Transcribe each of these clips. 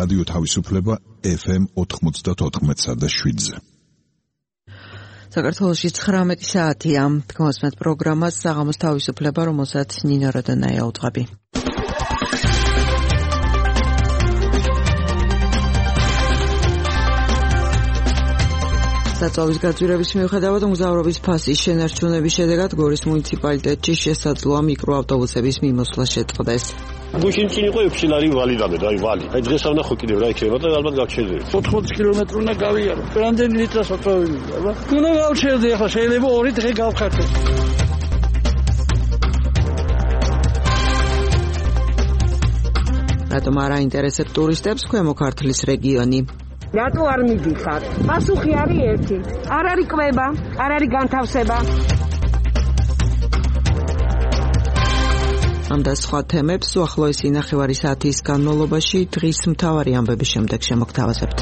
რადიო თავისუფლება FM 94.7-ზე. საქართველოში 19 საათია. თქვენს პროგრამას საღამოს თავისუფლება, რომელსაც ნინო როდანაია უძღვები. საწვავის გაძვირების მიუხედავად მგზავრობის ფასის შენარჩუნების შედეგად გორის მუნიციპალიტეტში შესაძლოა მიკროავტობუსების მიმოსვლა შეწყდეს. გუშინ წინ იყო 6 ლარი ვალი დამედა, ვალი. დღეს ავნახო კიდევ რა იქნება და ალბათ გავჩერდება. 80 კილომეტრი უნდა გავიარო. რამდენი ლიტრას ვაწვევია, რა? უნდა გავჩერდე ახლა, შეიძლება 2 დღე გავხარტო. რატომ არ აინტერესებს ტურისტებს ქვემო ქართლის რეგიონი? რატო არ მიდიხარ? პასუხი არის ერთი. არ არის კვება, არ არის განთავსება. ამ და სხვა თემებს უახლოესი ნახევარი საათის განმავლობაში დღის მთავარი ამბების შემდეგ შემოგთავაზებთ.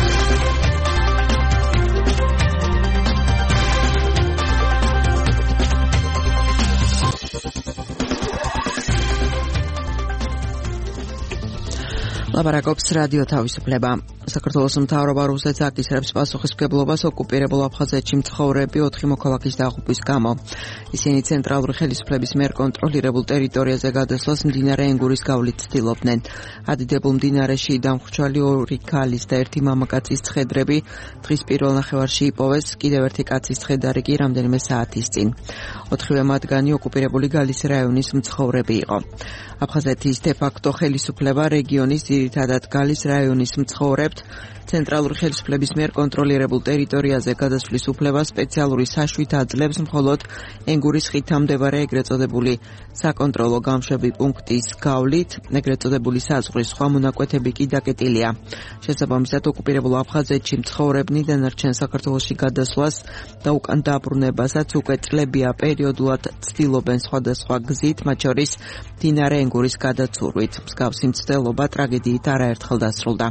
ლაპარაკობს რადიო თავისუფლება. საქართველოს მთავრობა რუსეთს აკისრებს პასუხისმგებლობას ოკუპირებულ აფხაზეთში მცხოვრები 4 მოქალაქის დაღუპვის გამო. ისინი ცენტრალური ხელისუფლების მიერ კონტროლირებულ ტერიტორიაზე გადასვლას მდინარე ენგურის გავლით ცდილობდნენ. ადიდებულ მდინარეში დამხრჩვალი 2 ქალის და 1 მამაკაცის ცხედრები დღის პირველ ნახევარში იპოვეს, კიდევ 1 კაცის ცხედარი კი რამდენიმე საათის წინ. 4-ვე მათგანი ოკუპირებული გალის რაიონის მცხოვრები იყო. აფხაზეთის დე-ფაქტო ხელისუფლება რეგიონის ძირითადად გალის რაიონის მცხოვრებთ ცენტრალური ხელისუფლების მიერ კონტროლირებულ ტერიტორიაზე გადასვლის უფლებას სპეციალური საშვით აძლევს მხოლოდ ენგურის ხიდთან მდებარე ეგრეთ წოდებული საკონტროლო გამშვები პუნქტის გავლით, ეგრეთ წოდებული საზღვრის სხვა მონაკვეთები კი დაკეტილია. შესაბამისად, ოკუპირებულ აფხაზეთში მცხოვრებნი დანარჩენ საქართველოში გადასვლას და უკან დაბრუნებასაც უკვე წლებია პერიოდულად ცდილობენ სხვადასხვა გზით, მათ შორის მდინარე ენგურის გადაცურვით. მსგავსი მცდელობა ტრაგედიით არაერთხელ დასრულდა.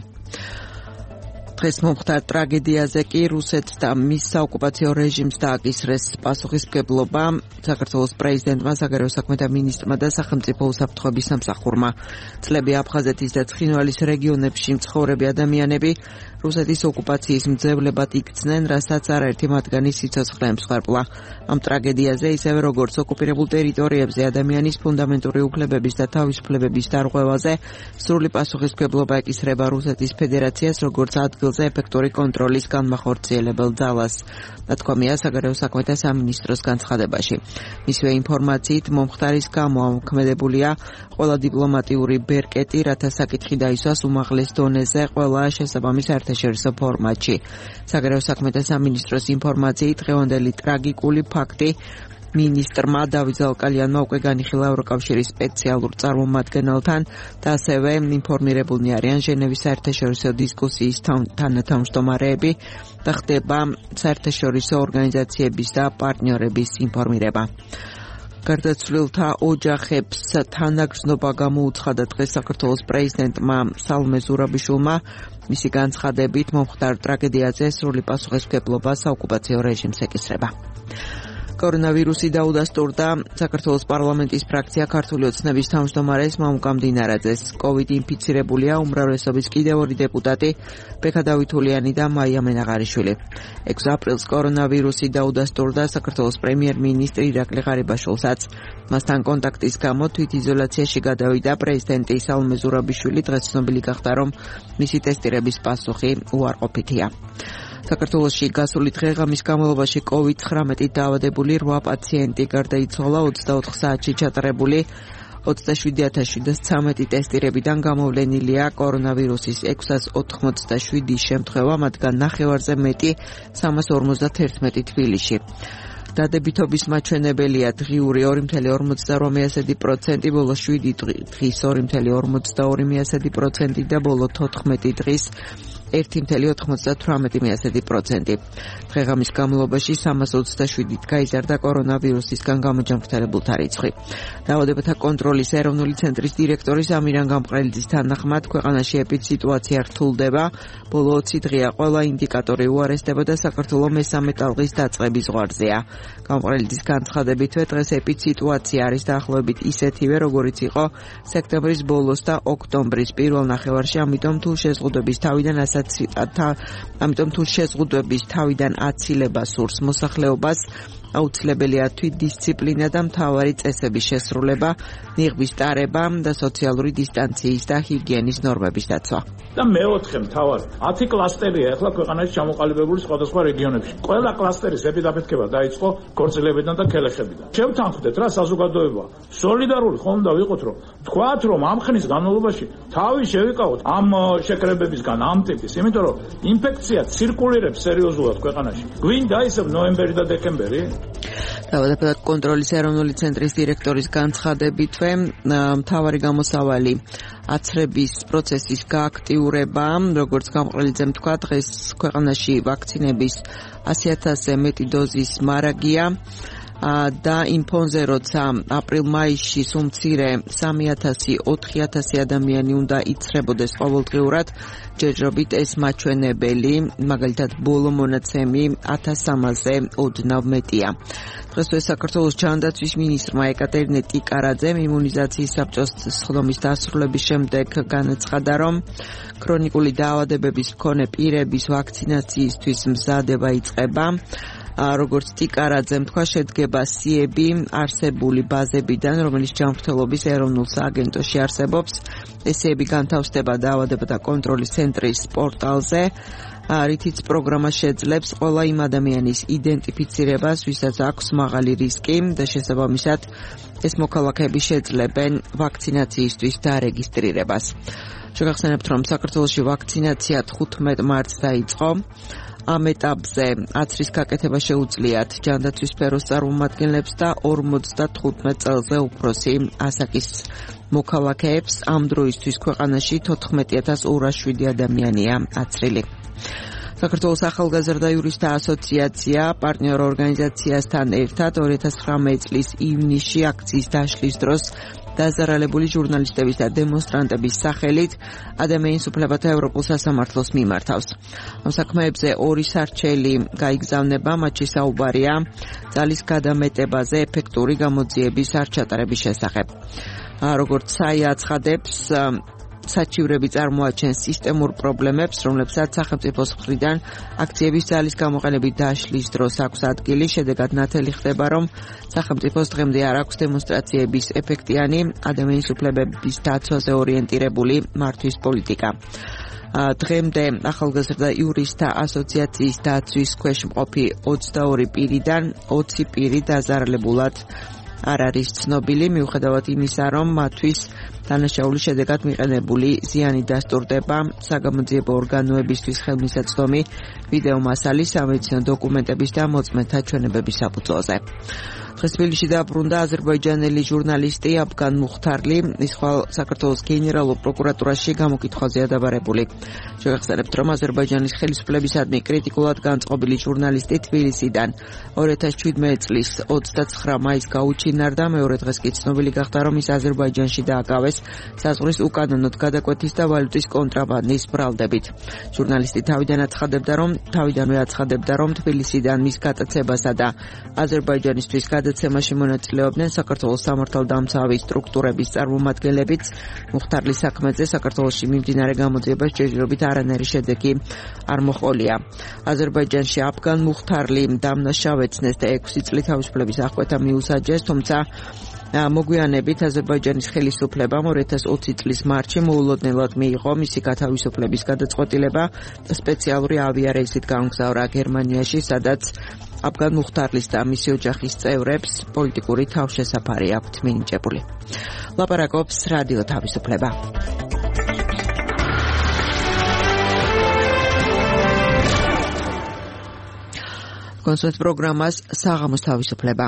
დღეს მომხდარ ტრაგედიაზე კი რუსეთს და მის საოკუპაციო რეჟიმს დააკისრეს პასუხისმგებლობა საქართველოს პრეზიდენტმა, საგარეო საქმეთა მინისტრმა და სახელმწიფო უსაფრთხოების სამსახურმა. წლები აფხაზეთის და ცხინვალის რეგიონებში მცხოვრები ადამიანები რუსეთის ოკუპაციის მძევლებად იქცნენ, რასაც არაერთი მათგანი სიცოცხლე ემსხვერპლა. ამ ტრაგედიაზე, ისევე როგორც ოკუპირებულ ტერიტორიებზე ადამიანის ფუნდამენტური უფლებების და თავისუფლებების დარღვევაზე, სრული პასუხისმგებლობა ეკისრება რუსეთის ფედერაციას, როგორც ადგილზე ეფექტური კონტროლის განმახორციელებელ ძალას. ნათქვამია საგარეო საქმეთა სამინისტროს განცხადებაში. მისივე ინფორმაციით, მომხდარის გამო ამოქმედებულია ყველა დიპლომატიური ბერკეტი, რათა საკითხი დაისვას უმაღლეს დონეზე ყველა შესაბამის საერთაშორისო ფორმატში. საგარეო საქმეთა სამინისტროს ინფორმაციით, დღევანდელი ტრაგიკული ფაქტი მინისტრმა დავით ზალკალიანმა უკვე განიხილა ევროკავშირის სპეციალურ წარმომადგენელთან და ასევე ინფორმირებულნი არიან ჟენევის საერთაშორისო დისკუსიის თანათავმჯდომარეები და ხდება საერთაშორისო ორგანიზაციების და პარტნიორების ინფორმირება. გარდაცვლილთა ოჯახებს თანაგრძნობა გამოუცხადა დღეს საქართველოს პრეზიდენტმა სალომე ზურაბიშვილმა. მისი განცხადებით, მომხდარ ტრაგედიაზე სრული პასუხისმგებლობა საოკუპაციო რეჟიმს ეკისრება. კორონავირუსი დაუდასტურდა საქართველოს პარლამენტის ფრაქცია ქართული ოცნების თავმჯდომარეს მამუკა მდინარაძეს. COVID ინფიცირებულია უმრავლესობის კიდევ 2 დეპუტატი ბექა დავითულიანი და მაია მენაღარიშვილი. 6 აპრილს კორონავირუსი დაუდასტურდა საქართველოს პრემიერ-მინისტრი ირაკლი ღარიბაშვილსაც. მასთან კონტაქტის გამო თვითიზოლაციაში გადავიდა პრეზიდენტი სალომე ზურაბიშვილი. დღეს ცნობილი გახდა, რომ მისი ტესტირების პასუხი უარყოფითია. საქართველოში გასული დღე-ღამის განმავლობაში COVID-19 დაავადებული 8 პაციენტი გარდაიცვალა, 24 საათში ჩატარებული 27713 ტესტირებიდან გამოვლენილია კორონავირუსის 687 შემთხვევა, მათგან ნახევარზე მეტი 351 თბილისში. დადებითობის მაჩვენებელია დღიური 2,48%, ბოლო 7 დღის 2,42% და ბოლო 14 დღის 1,98%. დღეღამის განმავლობაში 327-ით გაიზარდა კორონავირუსისგან გამოჯანმრთელებულთა რიცხვი. დაავადებათა კონტროლის ეროვნული ცენტრის დირექტორის ამირან გამყრელიძის თანახმად, ქვეყანაში ეპიდსიტუაცია რთულდება. ბოლო 20 დღეა ყველა ინდიკატორი უარესდებოდა საქართველოს მესამე ტალღის დაწყების ზღვარზეა. გამყრელიძის განცხადებითვე, დღეს ეპიდსიტუაცია არის დაახლოებით ისეთივე, როგორიც იყო სექტემბრის ბოლოს და ოქტომბრის პირველ ნახევარში, ამიტომ თუ შეზღუდვების თავიდან აცილება სურს მოსახლეობას, აუცილებელია თვითდისციპლინა და მთავარი წესების შესრულება, ნიღბის ტარება და სოციალური დისტანციის და ჰიგიენის ნორმების დაცვა. და მეოთხე მთავარი 10 კლასტერია ახლა ქვეყანაში ჩამოყალიბებული სხვადასხვა რეგიონებში. ყველა კლასტერის ეპიდაფეთქება დაიწყო ქორწილებიდან და ქელეხებიდან. შევთანხმდეთ რა საზოგადოება სოლიდარული ხომ უნდა ვიყოთ, რომ თქვათ, რომ ამ ხნის განმავლობაში თავი შევიკავოთ ამ შეკრებებისგან, ამ ტიპის, იმიტომ რომ ინფექცია ცირკულირებს სერიოზულად ქვეყანაში. გვინდა ისევ ნოემბერი და დეკემბერი? დაავადებათა კონტროლის ეროვნული ცენტრის დირექტორის განცხადებითვე, მთავარი გამოსავალი აცრების პროცესის გააქტიურება, როგორც გამყრელიძემ თქვა, დღეს ქვეყანაში ვაქცინების 100,000-ზე მეტი დოზის მარაგია და იმ ფონზე, როცა აპრილ-მაისში სულ მცირე 3,000-4,000 ადამიანი უნდა იცრებოდეს ყოველდღიურად, ჯერჯერობით ეს მაჩვენებელი, მაგალითად ბოლო მონაცემი 1,300-ზე ოდნავ მეტია. დღესვე საქართველოს ჯანდაცვის მინისტრმა ეკატერინე ტიკარაძემ იმუნიზაციის საბჭოს სხდომის დასრულების შემდეგ განაცხადა, რომ ქრონიკული დაავადებების მქონე პირების ვაქცინაციისთვის მზადება იწყება. როგორც ტიკარაძემ თქვა, შედგება სიები არსებული ბაზებიდან, რომელიც ჯანმრთელობის ეროვნულ სააგენტოში არსებობს. ეს სიები განთავსდება დაავადებათა კონტროლის ცენტრის პორტალზე, რითიც პროგრამა შეძლებს ყველა იმ ადამიანის იდენტიფიცირებას, ვისაც აქვს მაღალი რისკი და შესაბამისად ეს მოქალაქეები შეძლებენ ვაქცინაციისთვის დარეგისტრირებას. შეგახსენებთ, რომ საქართველოში ვაქცინაცია 15 მარტს დაიწყო. ამ ეტაპზე აცრის გაკეთება შეუძლიათ ჯანდაცვის სფეროს წარმომადგენლებს და 55 წელზე უფროსი ასაკის მოქალაქეებს. ამ დროისთვის ქვეყანაში 14,207 ადამიანია აცრილი. საქართველოს ახალგაზრდა იურისტთა ასოციაცია პარტნიორ ორგანიზაციასთან ერთად 2019 წლის ივნისში აქციის დაშლის დროს დაზარალებული ჟურნალისტების და დემონსტრანტების სახელით ადამიანის უფლებათა ევროპულ სასამართლოს მიმართავს. ამ საქმეებზე 2 სარჩელი გაიგზავნება, მათში საუბარია ძალის გადამეტებაზე ეფექტური გამოძიების არ ჩატარების შესახებ. როგორც საია აცხადებს, საჩივრები წარმოაჩენს სისტემურ პრობლემებს, რომლებსაც სახელმწიფოს მხრიდან აქციების ძალის გამოყენებით დაშლის დროს აქვს ადგილი. შედეგად ნათელი ხდება, რომ სახელმწიფოს დღემდე არ აქვს დემონსტრაციების ეფექტიანი ადამიანის უფლებების დაცვაზე ორიენტირებული მართვის პოლიტიკა. დღემდე ახალგაზრდა იურისტთა ასოციაციის დაცვის ქვეშ მყოფი 22 პირიდან 20 პირი დაზარალებულად არ არის ცნობილი, მიუხედავად იმისა, რომ მათთვის დანაშაულის შედეგად მიყენებული ზიანი დასტურდება საგამოძიებო ორგანოებისთვის ხელმისაწვდომი ვიდეო მასალის, სამედიცინო დოკუმენტების და მოწმეთა ჩვენებების საფუძველზე. დღეს თბილისში დაბრუნდა აზერბაიჯანელი ჟურნალისტი აფგან მუხთარლი, ის ხვალ საქართველოს გენერალურ პროკურატურაში გამოკითხვაზეა დაბარებული. შეგახსენებთ, რომ აზერბაიჯანის ხელისუფლებისადმი კრიტიკულად განწყობილი ჟურნალისტი თბილისიდან 2017 წლის 29 მაისს გაუჩინარდა, მეორე დღეს კი ცნობილი გახდა, რომ ის აზერბაიჯანში დააკავეს საზღვრის უკანონოდ გადაკვეთის და ვალუტის კონტრაბანდის ბრალდებით. ჟურნალისტი თავიდანვე აცხადებდა, რომ თბილისიდან მის გატაცებასა და აზერბაიჯანისთვის გადაცემაში მონაწილეობდნენ საქართველოს სამართალდამცავი სტრუქტურების წარმომადგენლებიც. მუხთარლის საქმეზე საქართველოში მიმდინარე გამოძიებას ჯერჯერობით არანაირი შედეგი არ მოჰყოლია. აზერბაიჯანში აფგან მუხთარლი დამნაშავეცნეს და 6 წლით თავისუფლების აღკვეთა მიუსაჯეს, თუმცა მოგვიანებით აზერბაიჯანის ხელისუფლებამ 2020 წლის მარტში მოულოდნელად მიიღო მისი გათავისუფლების გადაწყვეტილება და სპეციალური ავიარეისით გაამგზავრა გერმანიაში, სადაც აფგან მუხთარლის და მისი ოჯახის წევრებს პოლიტიკური თავშესაფარი აქვთ მინიჭებული. ლაპარაკობს რადიო თავისუფლება. კონსერტ პროგრამას საღამოს თავისუფლება.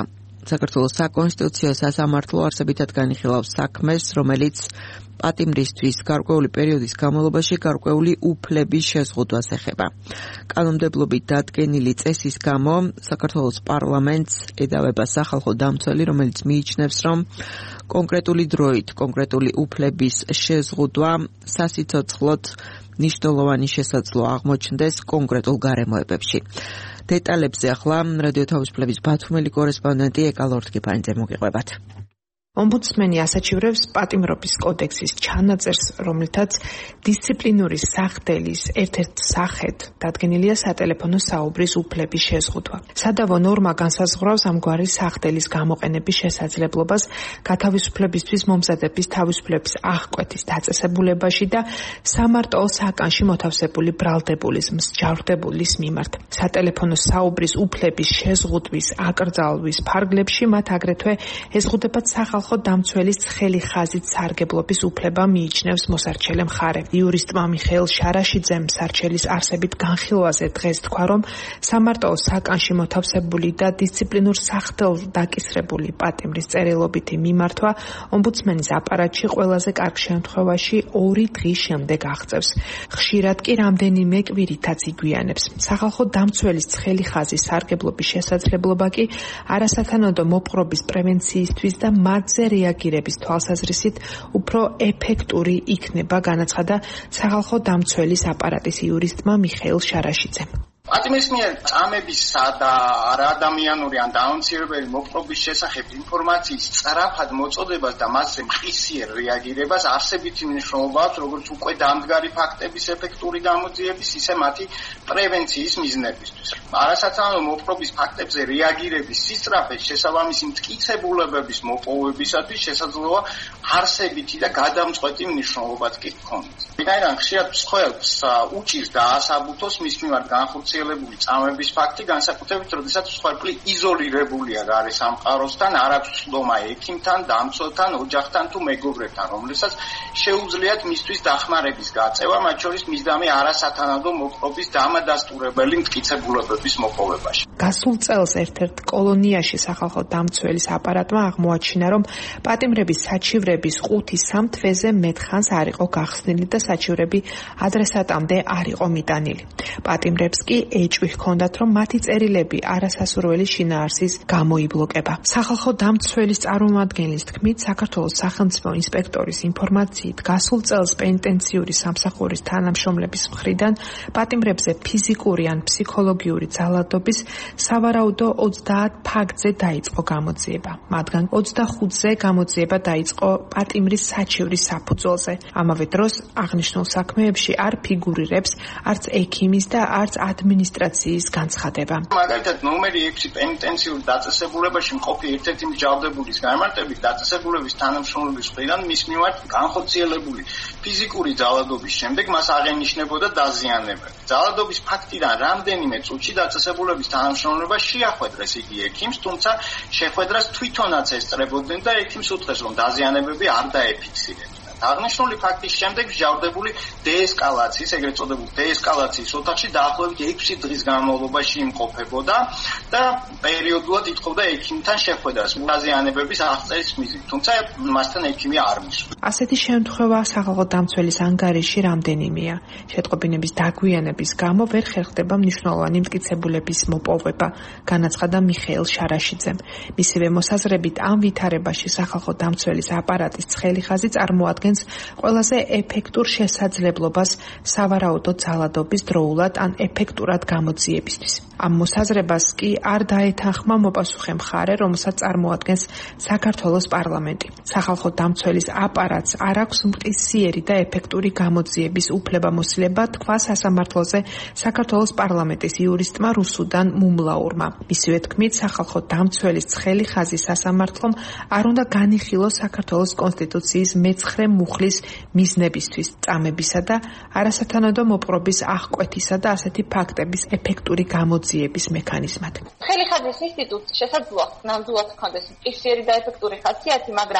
საქართველოს საკონსტიტუციო სასამართლო არსებითად განიხილავს საქმეს, რომელიც პატიმრისთვის გარკვეული პერიოდის განმავლობაში გარკვეული უფლების შეზღუდვას ეხება. კანონმდებლობით დადგენილი წესის გამო საქართველოს პარლამენტს ედავება სახალხო დამცველი, რომელიც მიიჩნევს, რომ კონკრეტული დროით კონკრეტული უფლების შეზღუდვა სასიცოცხლოდ მნიშვნელოვანი შესაძლო აღმოჩნდეს კონკრეტულ გარემოებებში. დეტალებზე ახლა რადიო თავისუფლების ბათუმელი კორესპონდენტი ეკა ლორთქიფანიძე მოგიყვებათ. ომბუდსმენი ასაჩივრებს პატიმრობის კოდექსის ჩანაწერს, რომლითაც დისციპლინური სახდელის ერთ-ერთ სახედ დადგენილია სატელეფონო საუბრის უფლების შეზღუდვა. სადავო ნორმა განსაზღვრავს ამგვარი სახდელის გამოყენების შესაძლებლობას გათავისუფლებისთვის მომზადების თავისუფლების აღკვეთის დაწესებულებაში და სამარტოო საკანში მოთავსებული ბრალდებულის მსჯავრდებულის მიმართ. სატელეფონო საუბრის უფლების შეზღუდვის აკრძალვის ფარგლებში მათ აგრეთვე ეზღუდებათ სახალხო დამცველის ცხელი ხაზით სარგებლობის უფლება მიიჩნევს მოსარჩელე მხარე. იურისტმა მიხეილ შარაშიძემ სარჩელის არსებით განხილვაზე დღეს თქვა, რომ სამარტოო საკანში მოთავსებული და დისციპლინურ სახდელს დაკისრებული პატიმრის წერილობითი მიმართვა ომბუდსმენის აპარატში ყველაზე კარგ შემთხვევაში 2 დღის შემდეგ აღწევს. ხშირად კი რამდენიმე კვირითაც იგვიანებს. სახალხო დამცველის ცხელი ხაზის სარგებლობის შესაძლებლობა კი არასათანადო მოპყრობის პრევენციისთვის და მათზე რეაგირების თვალსაზრისით უფრო ეფექტური იქნება, განაცხადა სახალხო დამცველის აპარატის იურისტმა მიხეილ შარაშიძემ. პატიმრის მიერ წამებისა და არაადამიანური ან დაუნცირებელი მოპყრობის შესახებ ინფორმაციის სწრაფად მოწოდებას და მასზე მყისიერ რეაგირებას არსებითი მნიშვნელობა აქვს როგორც უკვე დამდგარი ფაქტების ეფექტური გამოძიების, ისე მათი პრევენციის მიზნებისთვის. არასათანადო მოპყრობის ფაქტებზე რეაგირების სისწრაფე შესაბამისი მტკიცებულებების მოპოვებისათვის შესაძლოა არსებითი და გადამწყვეტი მნიშვნელობაც კი ჰქონდეს. ვინაიდან ხშირად მსხვერპლს უჭირს დაასაბუთოს მის მიმართ განხორციელებული წამების ფაქტი, განსაკუთრებით როდესაც მსხვერპლი იზოლირებულია გარე სამყაროსთან, არ აქვს ცდომა ექიმთან, დამცველთან, ოჯახთან თუ მეგობრებთან, რომლებსაც შეუძლიათ მისთვის დახმარების გაწევა, მათ შორის მისდამი არასათანადო მოპყრობის დამადასტურებელი მტკიცებულებების მოპოვებაში. გასულ წელს ერთ-ერთ კოლონიაში სახალხო დამცველის აპარატმა აღმოაჩინა, რომ პატიმრების საჩივრების 5-3 თვეზე მეტხანს არ იყო გახსნილი და საჩივრები ადრესატამდე არ იყო მიტანილი. პატიმრებს კი ეჭვი ჰქონდათ, რომ მათი წერილები არასასურველი შინაარსის გამოიბლოკება. სახალხო დამცველის წარმომადგენლის თქმით, საქართველოს სახელმწიფო ინსპექტორის ინფორმაციით, გასულ წელს პენიტენციური სამსახურის თანამშრომლების მხრიდან პატიმრებზე ფიზიკური ან ფსიქოლოგიური ძალადობის სავარაუდო 30 ფაქტზე დაიწყო გამოძიება. მათგან 25-ზე გამოძიება დაიწყო პატიმრის საჩივრის საფუძველზე. ამავე დროს აღნიშნულ საქმეებში არ ფიგურირებს არც ექიმის და არც ადმინისტრაციის განცხადება. მაგალითად, ნომერი 6 პენიტენციური დაწესებულებაში მყოფი ერთ-ერთი მსჯავრდებულის გამარტებით დაწესებულების თანამშრომლების მხრიდან მის მიმართ განხორციელებული ფიზიკური ძალადობის შემდეგ მას აღენიშნებოდა დაზიანებები. ძალადობის ფაქტიდან რამდენიმე წუთში დაწესებულების თანამშრომლობა შეახვედრეს იგი ექიმს, თუმცა შეხვედრას თვითონაც ესწრებოდნენ და ექიმს უთხრეს, რომ დაზიანებები არ დაეფიქსირებინა. აღნიშნული ფაქტის შემდეგ მსჯავრდებული დეესკალაციის, ეგრეთ წოდებულ დეესკალაციის ოთახში დაახლოებით 6 დღის განმავლობაში იმყოფებოდა და პერიოდულად ითხოვდა ექიმთან შეხვედრას დაზიანებების აღწერის მიზნით, თუმცა მასთან ექიმი არ მისვლა. ასეთი შემთხვევა სახალხო დამცველის ანგარიში რამდენიმეა. შეტყობინების დაგვიანების გამო ვერ ხერხდება მნიშვნელოვანი მტკიცებულების მოპოვება, განაცხადა მიხეილ შარაშიძემ. მისივე მოსაზრებით ამ ვითარებაში სახალხო დამცველის აპარატის ცხელი ხაზი წარმოადგენს ყველაზე ეფექტურ შესაძლებლობას სავარაუდო ძალადობის დროულად ან ეფექტურად გამოძიებისთვის. ამ მოსაზრებას კი არ დაეთანხმა მოპასუხე მხარე, რომელსაც წარმოადგენს საქართველოს პარლამენტი. სახალხო დამცველის აპარატს არ აქვს მყისიერი და ეფექტური გამოძიების უფლებამოსილება, თქვა სასამართლოზე საქართველოს პარლამენტის იურისტმა რუსუდან მუმლაურმა. მისივე თქმით, სახალხო დამცველის ცხელი ხაზი სასამართლომ არ უნდა განიხილოს საქართველოს კონსტიტუციის მე-9 მუხლის მიზნებისთვის, წამებისა და არასათანადო მოპყრობის აღკვეთისა და ასეთი ფაქტების ეფექტური გამოძიების მექანიზმად. ცხელი ხაზის ინსტიტუტს შესაძლოა ნამდვილად ჰქონდეს მყისიერი და ეფექტური ხასიათი, მაგრამ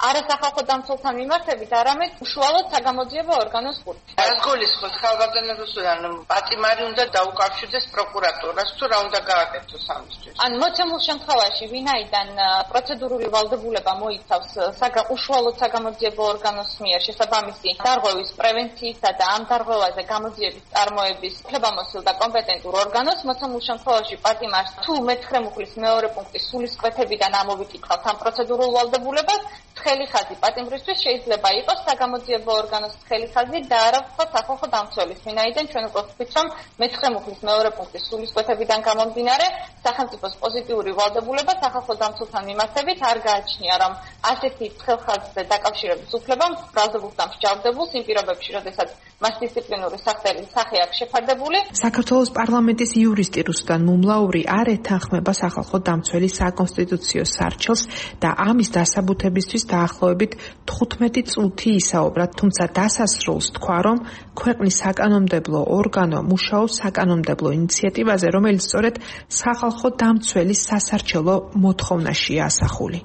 არასახალხო დამცველთან მიმართებით, არამედ უშუალოდ საგამოძიებო ორგანოს ხურფი. რაც გულისხმობს ხალხგაზრდობასთან პატიმარი უნდა დაუკავშირდეს პროკურატურას თუ რა უნდა გააკეთოს ამისთვის. ან მოცემულ შემთხვევაში ვინაიდან პროცედურული ვალდებულება მოიცავს უშუალოდ საგამოძიებო ორგანოს მიერ შესაბამისი დარღვევის პრევენციისა და ამ დარღვევაზე გამოძიების წარმოების უფლებამოსილ და კომპეტენტურ ორგანოს მოცემულ შემთხვევაში პატიმარს თუ მე-9 მუხლის მეორე პუნქტის სულისკვეთებიდან ამოვიკითხავთ ამ პროცედურულ ვალდებულებას, თხელი ხაზი პატიმრისთვის შეიძლება იყოს საგამოძიებო ორგანოს თხელი ხაზი და არა ვთქვათ სახალხო დამცველის. ვინაიდან ჩვენ უკვე ვთქვით, რომ მე-9 მუხლის მეორე პუნქტის სულისკვეთებიდან გამომდინარე სახელმწიფოს პოზიტიური ვალდებულება სახალხო დამცველთან მიმართებით არ გააჩნია, რომ ასეთი თხელხაზზე დაკავშირების უფლება ბრალდებულს და მსჯავრდებულს იმ პირობებში, როდესაც მას დისციპლინური სახე აქვს შეფარდებული. საქართველოს პარლამენტის იურისტი რუსტან მუმლაური არ ეთანხმება სახალხო დამცველის საკონსტიტუციო სარჩელს და ამის დასაბუთებისთვის დაახლოებით 15 წუთი ისაუბრა, თუმცა დასასრულს თქვა, რომ ქვეყნის საკანონმდებლო ორგანო მუშაობს საკანონმდებლო ინიციატივაზე, რომელიც სწორედ სახალხო დამცველის სასარჩელო მოთხოვნაშია ასახული.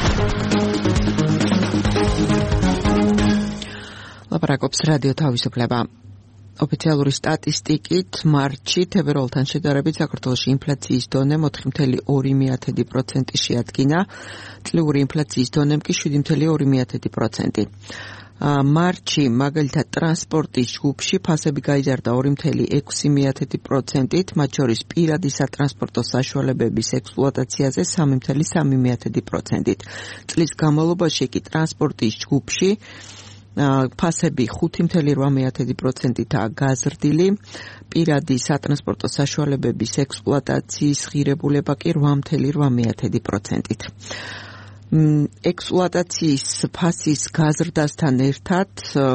ლაპარაკობს რადიო თავისუფლება. ოფიციალური სტატისტიკით მარტში თებერვალთან შედარებით საქართველოში ინფლაციის დონე 4.2% შეადგინა, წლიური ინფლაციის დონემ კი 7.2%. მარტში მაგალითად ტრანსპორტის ჯგუფში ფასები გაიზარდა 2.6%-ით, მათ შორის პირადი სატრანსპორტო საშუალებების ექსპლუატაციაზე 3.3%-ით. წლის განმავლობაში კი ტრანსპორტის ჯგუფში ფასები 5.8%-ითაა გაზრდილი, პირადი სატრანსპორტო საშუალებების ექსპლუატაციის ღირებულება კი 8.8%-ით. ექსპლუატაციის ფასის გაზრდასთან ერთად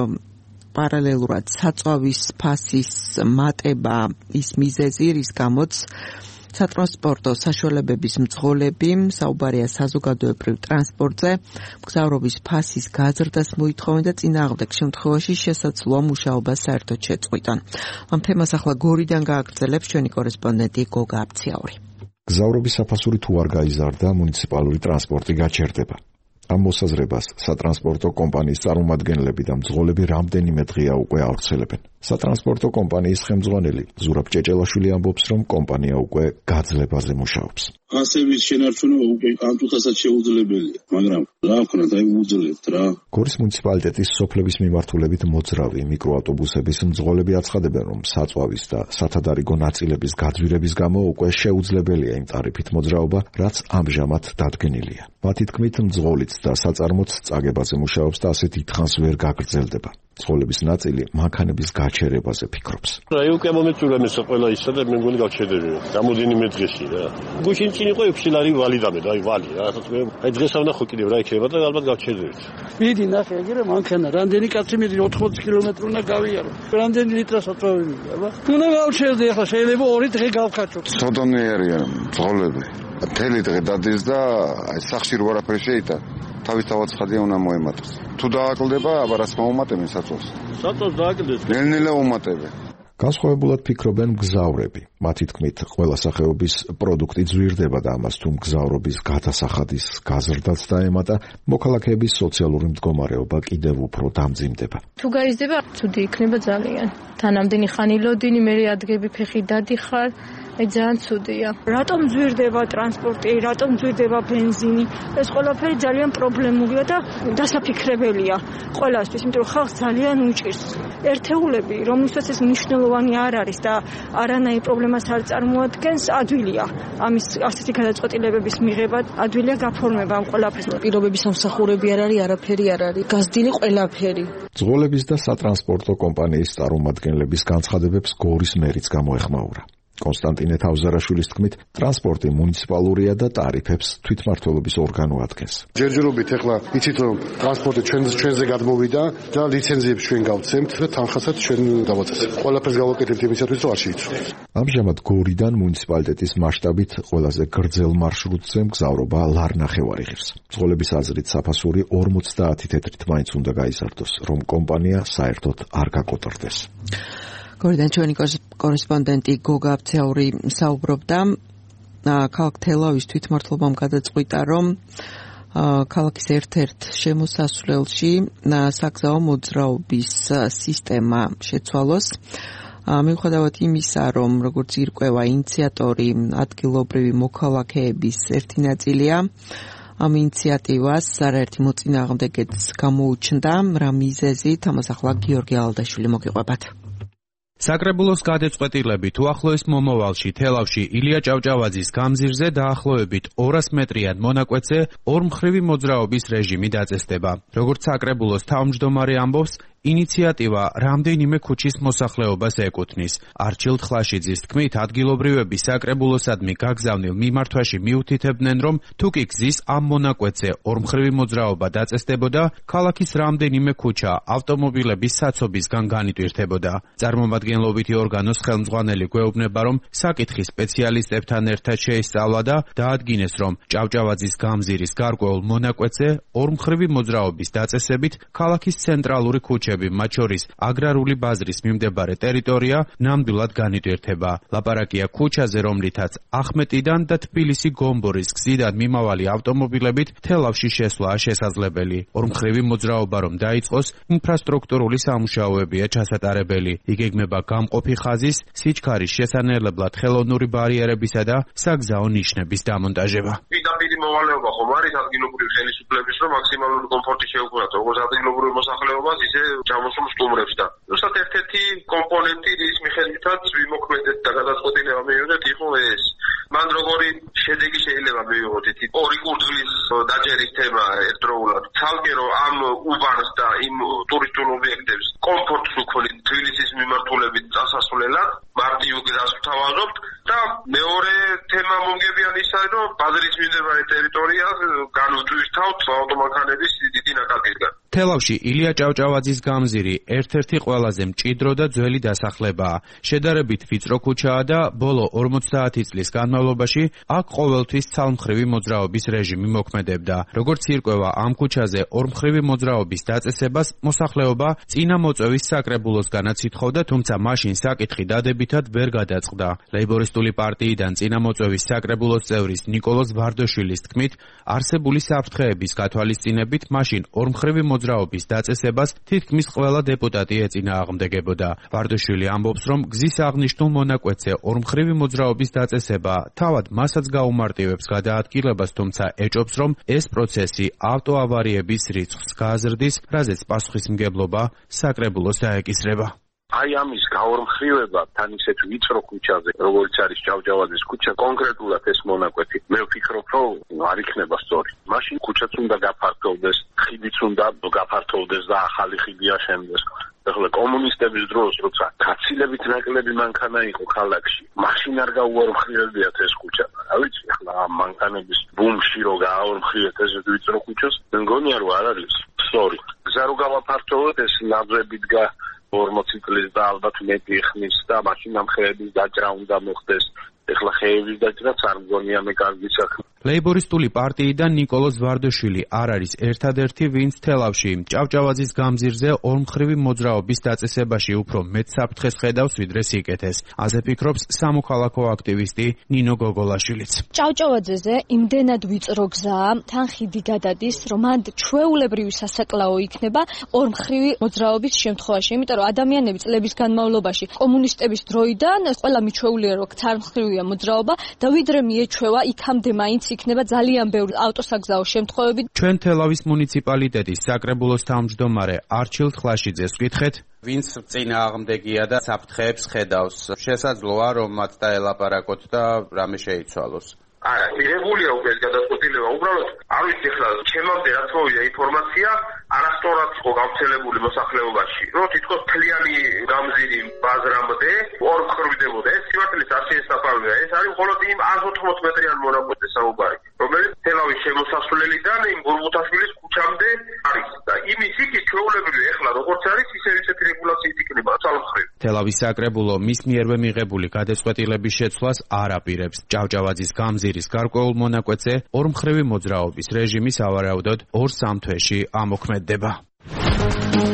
პარალელურად საწვავის ფასის მატება ის მიზეზი, რის გამოც სატრანსპორტო საშუალებების მძღოლები, საუბარია საზოგადოებრივ ტრანსპორტზე, მგზავრობის ფასის გაზრდას მოითხოვენ და წინააღმდეგ შემთხვევაში შესაძლოა მუშაობას საერთოდ შეწყვიტონ. ამ თემას ახლა გორიდან გააგრძელებს ჩვენი კორესპონდენტი გოგა აბციაური. გზავრობის საფასური თუ არ გაიზარდა, მუნიციპალური ტრანსპორტი გაჩერდება. ამ მოსაზრებას სატრანსპორტო კომპანიის წარმომადგენლები და მძღოლები რამდენიმე დღეა უკვე ავრცელებენ. სატრანსპორტო კომპანიის ხელმძღვანელი ზურაბ ჭეჭელაშვილი ამბობს, რომ კომპანია უკვე გაძლებაზე მუშაობს. ასების შენარჩუნება უკვე ამ წუთასაც შეუძლებელია, მაგრამ რა ვქნათ, აი უძლებთ რა. გორის მუნიციპალიტეტის სოფლების მიმართულებით მოძრავი მიკროავტობუსების მძღოლები აცხადებენ, რომ საწვავის და სათადარიგო ნაწილების გაძვირების გამო უკვე შეუძლებელია იმ ტარიფით მოძრაობა, რაც ამჟამად დადგენილია. მათი თქმით, მძღოლიც და საწარმოც წაგებაზე მუშაობს და ასეთ ითხანს ვერ გაგრძელდება. მძღოლების ნაწილი მანქანების გაჩერებაზე ფიქრობს. აი უკვე მომეწურა მესა ყველა ისა და მე მგონი გავჩერდება. გამოდენიმე დღეში რა. გუშინ წინ იყო 6 ლარი ვალი დამედ, აი ვალი რა. აი დღეს ავნახო კიდევ რა იქნება და ალბათ გავჩერდებით. მიდი ნახე ეგრე მანქანა, რამდენი კაცი მიდი 80 კილომეტრი უნდა გავიარო. რამდენი ლიტრა საწვავი მიდია, რა. უნდა გავჩერდე ახლა შეიძლება 2 დღე გავხაჭო. სოდომი არიან მძღოლები. თელი დღე დადის და აი სახში რო არაფერი შეიტა. თავისთავად ხადია უნდა მოემატოს. თუ დააკლდება, აბა რაც მოუმატებენ საწოლს. საწოლს დააკლდეს. ნელ-ნელა უმატებენ. განსხვავებულად ფიქრობენ მგზავრები. მათი თქმით, ყველა სახეობის პროდუქტი ძვირდება და ამას თუ მგზავრობის გადასახადის გაზრდაც დაემატა, მოქალაქეების სოციალური მდგომარეობა კიდევ უფრო დამძიმდება. თუ გაიზრდება, ცუდი იქნება ძალიან. თანამდენი ხანი ლოდინი, მე ადგები ფეხი დადიხარ. აი ძალიან ცუდია. რატომ ძვირდება ტრანსპორტი, რატომ ძვირდება ბენზინი? ეს ყველაფერი ძალიან პრობლემურია და დასაფიქრებელია ყველასთვის, იმიტომ რომ ხალხს ძალიან უჭირს. ერთეულები, რომლითაც ეს მნიშვნელოვანი არ არის და არანაირ პრობლემას არ წარმოადგენს, ადვილია. ამის ასეთი გადაწყვეტილებების მიღება, ადვილია გაფორმება ამ ყველაფერს. პირობების ამსახურები არ არის, არაფერი არ არის. გაზრდილი ყველაფერი. მძღოლების და სატრანსპორტო კომპანიის წარმომადგენლების განცხადებებს გორის მერიც გამოეხმაურა. კონსტანტინე თავზარაშვილის თქმით, ტრანსპორტი მუნიციპალურია და ტარიფებს თვითმმართველობის ორგანო ადგენს. ჯერჯერობით ეხლა იცით რომ ტრანსპორტი ჩვენზე გადმოვიდა და ლიცენზიებს ჩვენ გავცემთ და თანხასაც ჩვენ დავაწესებთ. ყველაფერს გავაკეთებთ იმისათვის რომ არ შეიცვალოს. ამჟამად გორიდან მუნიციპალიტეტის მასშტაბით ყველაზე გრძელ მარშრუტზე მგზავრობა ლარნახევარი ღირს. მძღოლების აზრით საფასური 50 თეთრით მაინც უნდა გაიზარდოს, რომ კომპანია საერთოდ არ გაკოტრდეს. გორიდან ჩვენი კორესპონდენტი გოგა აბციაური საუბრობდა. ქალაქ თელავის თვითმმართველობამ გადაწყვიტა, რომ ქალაქის ერთ-ერთ შემოსასვლელში საგზაო მოძრაობის სისტემა შეცვალოს. მიუხედავად იმისა, რომ როგორც ირკვევა ინიციატორი ადგილობრივი მოქალაქეების ერთი ნაწილია, ამ ინიციატივას არაერთი მოწინააღმდეგეც გამოუჩნდა, რა მიზეზით, ამას ახლა გიორგი ალდაშვილი მოგიყვებათ. საკრებულოს გადაწყვეტილებით უახლოეს მომავალში თელავში ილია ჭავჭავაძის გამზირზე დაახლოებით 200 მეტრიან მონაკვეთზე ორმხრივი მოძრაობის რეჟიმი დაწესდება. როგორც საკრებულოს თავმჯდომარე ამბობს, ინიციატივა რამდენიმე ქუჩის მოსახლეობას ეკუთვნის. არჩილ ხლაშიძის თქმით, ადგილობრივები საკრებულოსადმი გაგზავნილ მიმართვაში მიუთითებდნენ, რომ თუკი გზის ამ მონაკვეთზე ორმხრივი მოძრაობა დაწესდებოდა, ქალაქის რამდენიმე ქუჩა ავტომობილების საცობისგან განიტვირთებოდა. წარმომადგენლობითი ორგანოს ხელმძღვანელი გვეუბნება, რომ საკითხი სპეციალისტებთან ერთად შეისწავლა და დაადგინეს, რომ ჭავჭავაძის გამზირის გარკვეულ მონაკვეთზე ორმხრივი მოძრაობის დაწესებით ქალაქის ცენტრალური ქუჩა მათ შორის აგრარული ბაზრის მიმდებარე ტერიტორია ნამდვილად განიტვირთება. ლაპარაკია ქუჩაზე, რომლითაც ახმეტიდან და თბილისი გომბორის გზიდან მიმავალი ავტომობილებით თელავში შესვლაა შესაძლებელი. ორმხრივი მოძრაობა რომ დაიწყოს, ინფრასტრუქტურული სამუშაოებია ჩასატარებელი. იგეგმება გამყოფი ხაზის, სიჩქარის შესანელებლად ხელოვნური ბარიერებისა და საგზაო ნიშნების დამონტაჟება. პირდაპირ მოვალეობა ხომ არის ადგილობრივი ხელისუფლების, რომ მაქსიმალური კომფორტი შეუქმნათ როგორც ადგილობრივ მოსახლეობას, ისე ჩამოსულ სტუმრებს და ზუსტად ერთ-ერთი კომპონენტი რის მიხედვითაც ვიმოქმედეთ და გადაწყვეტილება მივიღეთ იყო ეს. მან როგორი შედეგი შეიძლება მივიღოთ ითი ორი კურდღლის დაჭერის თემა ერთდროულად. ცალკე რომ ამ უბანს და იმ ტურისტულ ობიექტებს კომფორტს უქონით თბილისის მიმართულებით წასასვლელად, მარტივ გზას ვთავაზობთ და მეორე თემა მომგებიან ისა, რომ ბაზრის მიმდებარე ტერიტორიას განვტვირთავთ ავტომანქანების დიდი ნაკადისგან. თელავში ილია ჭავჭავაძის გამზირი ერთ-ერთი ყველაზე მჭიდრო და ძველი დასახლებაა. შედარებით ვიწრო ქუჩაა და ბოლო 50 წლის განმავლობაში აქ ყოველთვის ცალმხრივი მოძრაობის რეჟიმი მოქმედებდა. როგორც ირკვევა, ამ ქუჩაზე ორმხრივი მოძრაობის დაწესებას მოსახლეობა წინა მოწვევის საკრებულოსგანაც ითხოვდა, თუმცა მაშინ საკითხი დადებითად ვერ გადაწყდა. ლეიბორისტული პარტიიდან წინა მოწვევის საკრებულოს წევრის ნიკოლოზ ვარდაშვილის თქმით, არსებული საფრთხეების გათვალისწინებით მაშინ ორმხრივი მოძრაობის დაწესებას თითქმის ყველა დეპუტატი ეწინააღმდეგებოდა. ვარდაშვილი ამბობს, რომ გზის აღნიშნულ მონაკვეთზე ორმხრივი მოძრაობის დაწესება თავად მასაც გაუმარტივებს გადაადგილებას, თუმცა ეჭობს, რომ ეს პროცესი ავტოავარიების რიცხვს გააზრდის, რაზეც პასუხისმგებლობა საკრებულოს დაეკისრება. აი ამის გაორმხრივება თან ისეთ ვიწრო ქუჩაზე, როგორც არის ჭავჭავაძის ქუჩა, კონკრეტულად ეს მონაკვეთი, მე ვფიქრობ, რომ არ იქნება სწორი. მაშინ ქუჩაც უნდა გაფართოვდეს, ხიდიც უნდა გაფართოვდეს და ახალი ხიდი აშენდეს. ეხლა კომუნისტების დროს, როცა კაცილებით ნაკლები მანქანა იყო ქალაქში, მაშინ არ გაუარმხრივებიათ ეს ქუჩა. რა ვიცი, ეხლა ამ მანქანების ბუმში რო გააორმხრივეთ ეს ვიწრო ქუჩას, მგონია რომ არ არის სწორი. გზა რო გავაფართოვოთ, ეს ნაძვებით 40 წლის და ალბათ მეტი ხნის და მაშინ ამ ხეების დაჭრა უნდა მოხდეს. ეხლა ხეების დაჭრაც არ მგონია მე კარგი საქმე. ლეიბორისტული პარტიიდან ნიკოლოზ ვარდაშვილი არ არის ერთადერთი, ვინც თელავში ჭავჭავაძის გამზირზე ორმხრივი მოძრაობის დაწესებაში უფრო მეტ საფრთხეს ხედავს, ვიდრე სიკეთეს. ასე ფიქრობს სამოქალაქო აქტივისტი ნინო გოგოლაშვილიც. ჭავჭავაძეზე იმდენად ვიწრო გზაა, თან ხიდი გადადის, რომ მანდ ჩვეულებრივი სასაკლაო იქნება ორმხრივი მოძრაობის შემთხვევაში, იმიტომ რომ ადამიანები წლების განმავლობაში კომუნისტების დროიდან ყველა მიჩვეულია, რომ ცალმხრივია მოძრაობა და ვიდრე მიეჩვევა იქამდე მაინც იქნება ძალიან ბევრი ავტოსაგზაო შემთხვევები. ჩვენ თელავის მუნიციპალიტეტის საკრებულოს თავმჯდომარე არჩილ ხლაშიძეს ვკითხეთ, ვინც წინააღმდეგია და საფრთხეებს ხედავს. შესაძლოა რომ მათ დაელაპარაკოთ და რამე შეიცვალოს. არა, მიღებულია უკვე გადაწყვეტილება, უბრალოდ არ ვიცი ახლა ჩემამდე რაც მოვიდა ინფორმაცია, არასწორად იყო გავრცელებული მოსახლეობაში, რომ თითქოს მთლიანი გამზირი ბაზრამდე ორმხრივდებოდა. ეს სიმართლეს არ შეესაბამება. ეს არის მხოლოდ იმ 180 მეტრიან მონაკვეთზე საუბარი, რომელიც თელავის შემოსასვლელიდან იმ გურგუთაშვილის ქუჩამდე არის და იმის იქით ჩვეულებრივი ახლა როგორც არის, ისე ისეთი რეგულაციით იქნება ცალმხრივ. თელავის საკრებულო მის მიერვე მიღებული გადაწყვეტილების შეცვლას არ აპირებს. ჭავჭავაძის გამზირის გარკვეულ მონაკვეთზე ორმხრივი მოძრაობის რეჟიმი სავარაუდოდ 2-3 თვეში ამოქმედდება.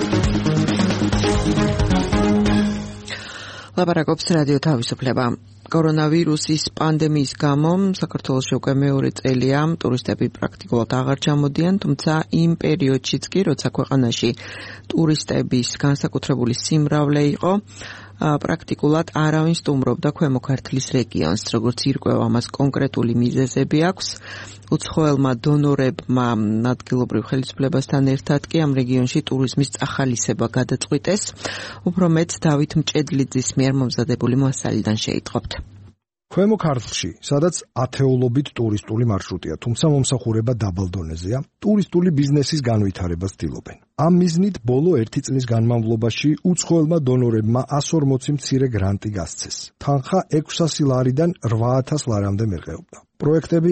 ლაპარაკობს რადიო თავისუფლება. კორონავირუსის პანდემიის გამო საქართველოში უკვე მეორე წელია ტურისტები პრაქტიკულად აღარ ჩამოდიან, თუმცა იმ პერიოდშიც კი, როცა ქვეყანაში ტურისტების განსაკუთრებული სიმრავლე იყო, პრაქტიკულად არავინ სტუმრობდა ქვემო ქართლის რეგიონს, როგორც ირკვევა ამას კონკრეტული მიზეზები აქვს. უცხოელმა დონორებმა ადგილობრივ ხელისუფლებასთან ერთად კი ამ რეგიონში ტურიზმის წახალისება გადაწყვიტეს. უფრო მეტ დავით მჭედლიძის მიერ მომზადებული მასალიდან შეიტყობთ. ქვემო ქართლში, სადაც ათეულობით ტურისტული მარშრუტია, თუმცა მომსახურება დაბალ დონეზეა, ტურისტული ბიზნესის განვითარებას ცდილობენ. ამ მიზნით ბოლო 1 წლის განმავლობაში უცხოელმა დონორებმა 140 მცირე გრანტი გასცეს. თანხა 600 ლარიდან 8000 ლარამდე მერყეობდა. პროექტები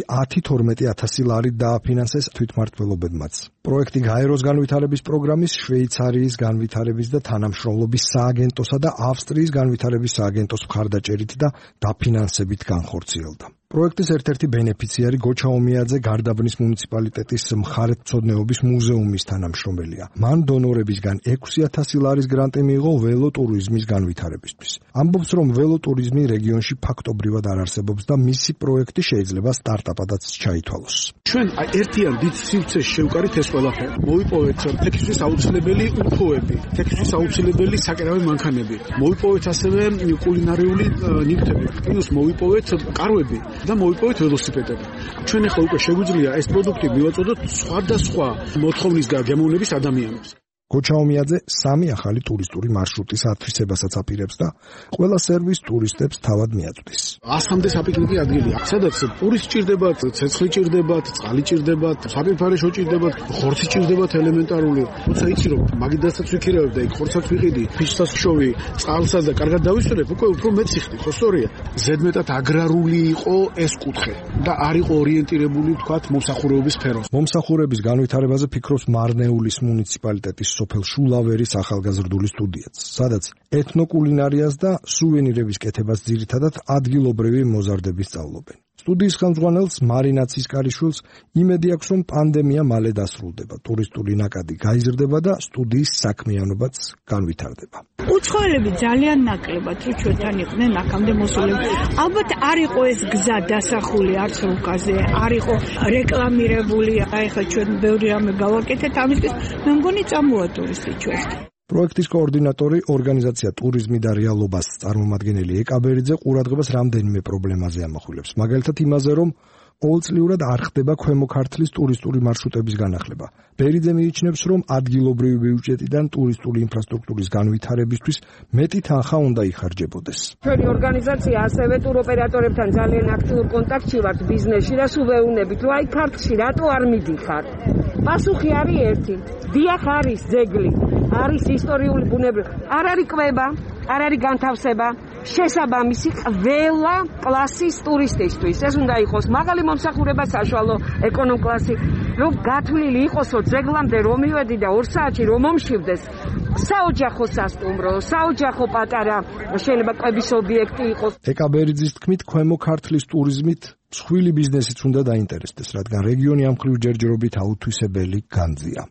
10-12 ლარით დააფინანსეს თვითმმართველობებმაც. პროექტი გაეროს განვითარების პროგრამის, შვეიცარიის განვითარების და თანამშრომლობის სააგენტოსა და ავსტრიის განვითარების სააგენტოს მხარდაჭერით და დაფინანსებით განხორციელდა. პროექტის ერთ-ერთი ბენეფიციარი გოჩა ომიაძე გარდაბნის მუნიციპალიტეტის მხარეთმცოდნეობის მუზეუმის თანამშრომელია. მან დონორებისგან 6000 ლარის გრანტი მიიღო ველოტურიზმის განვითარებისთვის. ამბობს, რომ ველოტურიზმი რეგიონში ფაქტობრივად არ არსებობს და მისი პროექტი შეიძლება სტარტაპადაც ჩაითვალოს. ჩვენ ერთიან დიდ სივრცეში შევკარით ეს ყველაფერი. მოვიპოვეთ თექისთვის აუცილებელი უფოები, თექისთვის აუცილებელი საკერავი მანქანები. მოვიპოვეთ ასევე კულინარიული ნივთები. პლუს მოვიპოვეთ კარვები და მოვიპოვეთ ველოსიპედები. ჩვენ ახლა უკვე შეგვიძლია ეს პროდუქტი მივაწოდოთ სხვადასხვა მოთხოვნის გაგემოვნების ადამიანებს. გოჩა ომიაძე 3 ახალი ტურისტული მარშრუტის ათვისებასაც აპირებს და ყველა სერვის ტურისტებს თავად მიაწვდის. 100-მდე საპიკნიკი ადგილია, სადაც პური სჭირდებათ, ცეცხლი სჭირდებათ, წყალი სჭირდებათ, საფირფარეშო სჭირდებათ, ხორცი სჭირდებათ ელემენტარული. თუმცა იცი რომ მაგიდასაც ვიქირავებ და იქ ხორცაც ვიყიდი, ფიშსაც ვშოვი, წყალსაც და კარგად დავისვენებ, უკვე უფრო მეც იხდი, ხო სწორია. ზედმეტად აგრარული იყო ეს კუთხე და არ იყო ორიენტირებული ვთქვათ მომსახურების სფეროს. მომსახურების განვითარებაზე ფიქრობს მარნეულის მუნიციპალიტეტის სოფელ შულავერის ახალგაზრდული სტუდიაც, სადაც ეთნოკულინარიას და სუვენირების კეთებას ძირითადად ადგილობრივი მოზარდები სწავლობენ. სტუდიის ხელმძღვანელს მარინა ცისკარიშვილს იმედი აქვს, რომ პანდემია მალე დასრულდება, ტურისტული ნაკადი გაიზრდება და სტუდიის საქმიანობაც განვითარდება. უცხოელები ძალიან ნაკლებად რო ჩვენთან იყვნენ აქამდე მოსულები. ალბათ არ იყო ეს გზა დასახული არც რუკაზე, არ იყო რეკლამირებული. აი ხა ჩვენ ბევრი რამე გავაკეთეთ ამისთვის, მე მგონი წამოვა ტურისტი ჩვენს. პროექტის კოორდინატორი, ორგანიზაცია ტურიზმი და რეალობას წარმომადგენელი ეკაბერიძე ყურადღებას რამდენიმე პრობლემაზე ამახვილებს. მაგალითად იმაზე, რომ ყოველწლიურად არ ხდება ქვემო ქართლის ტურისტული მარშრუტების განახლება. ბერიძე მიიჩნევს, რომ ადგილობრივი ბიუჯეტიდან ტურისტული ინფრასტრუქტურის განვითარებისთვის მეტი თანხა უნდა იხარჯებოდეს. ჩვენი ორგანიზაცია ასევე ტუროპერატორებთან ძალიან აქტიურ კონტაქტში ვართ ბიზნესში და სულ ვეუბნებით, რომ აი ქართლში რატო არ მიდიხარ? პასუხი არის ერთი. დიახ, არის ძეგლი, არის ისტორიული ბუნებრივი, არ არის კვება, არ არის განთავსება, შესაბამისი ყველა კლასის ტურისტისთვის. ეს უნდა იყოს მაღალი მომსახურება, საშუალო ეკონომ კლასი, რომ გათვლილი იყოსო ძეგლამდე რომ მივედი და 2 საათში რომ მომშივდეს. საოჯახო სასტუმრო, საოჯახო პატარა შეიძლება კვების ობიექტი იყოს. ეკაბერიძის თქმით, ქვემო ქართლის ტურიზმით მსხვილი ბიზნესიც უნდა დაინტერესდეს, რადგან რეგიონი ამ მხრივ ჯერჯერობით აუთვისებელი განძია.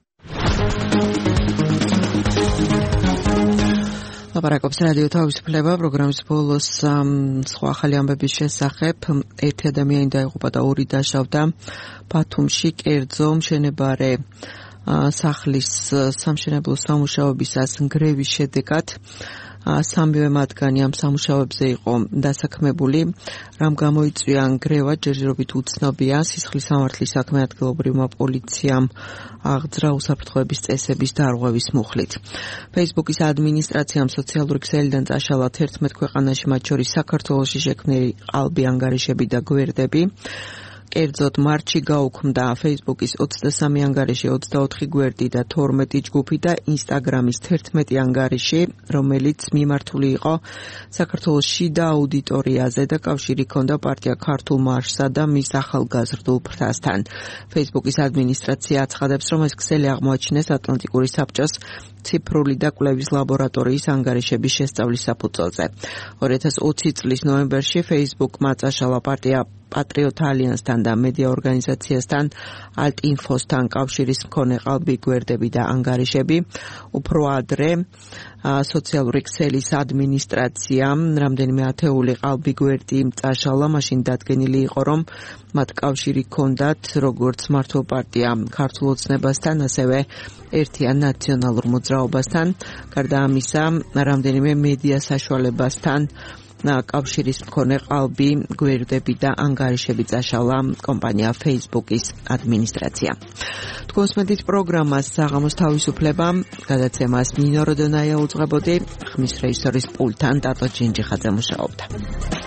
ლაპარაკობს რადიო თავისუფლება პროგრამის ბოლოს სხვა ახალი ამბების შესახებ. 1 ადამიანი დაიღუპა და 2 დაშავდა ბათუმში კერძო მშენებარე სახლის სამშენებლო სამუშაოებისას ნგრევის შედეგად. 3 მათგანი ამ სამუშაოებზე იყო დასაქმებული. რამ გამოიწვია ნგრევა, ჯერჯერობით უცნობია. სისხლის სამართლის საქმე ადგილობრივმა პოლიციამ აღძრა უსაფრთხოების წესების დარღვევის მუხლით. Facebook-ის ადმინისტრაციამ სოციალური ქსელიდან წაშალა 11 ქვეყანაში, მათ შორის საქართველოში შექმნილი ყალბი ანგარიშები და გვერდები. კერძოდ მარტში გაუქმდა Facebook-ის 23 ანგარიში, 24 გვერდი და 12 ჯგუფი და Instagram-ის 11 ანგარიში, რომელიც მიმართული იყო საქართველოს შიდა აუდიტორიაზე და კავშირი ჰქონდა პარტია ქართულ მარშსა და მის ახალგაზრდულ ფრთასთან. Facebook-ის ადმინისტრაცია აცხადებს, რომ ეს ქსელი აღმოაჩინეს ატლანტიკური საბჭოს ციფრული და კვლევის ლაბორატორიის ანგარიშების შესწავლის საფუძველზე. 2020 წლის ნოემბერში Facebook-მა წაშალა პარტია Patriot Alliance-თან და მედია ორგანიზაციასთან Alt-Info-სთან კავშირის მქონე ყალბი გვერდები და ანგარიშები. უფრო ადრე სოციალური ქსელის ადმინისტრაციამ რამდენიმე ათეული ყალბი გვერდი წაშალა, მაშინ დადგენილი იყო, რომ მათ კავშირი ჰქონდათ როგორც მართლ პარტია ქართულ ოცნებასთან, ასევე ერთიან ნაციონალურ მოძრაობასთან. გარდა ამისა, რამდენიმე მედია საშუალებასთან კავშირის მქონე ყალბი გვერდები და ანგარიშები წაშალა კომპანია Facebook-ის ადმინისტრაცია. თქვენს მედიის პროგრამას საღამოს თავისუფლება გადაცემას ნინო როდონაია უძღვებოდი, ხმის რეჟისორის პულტთან ტატო ჯინჯიხაძე მუშაობდა.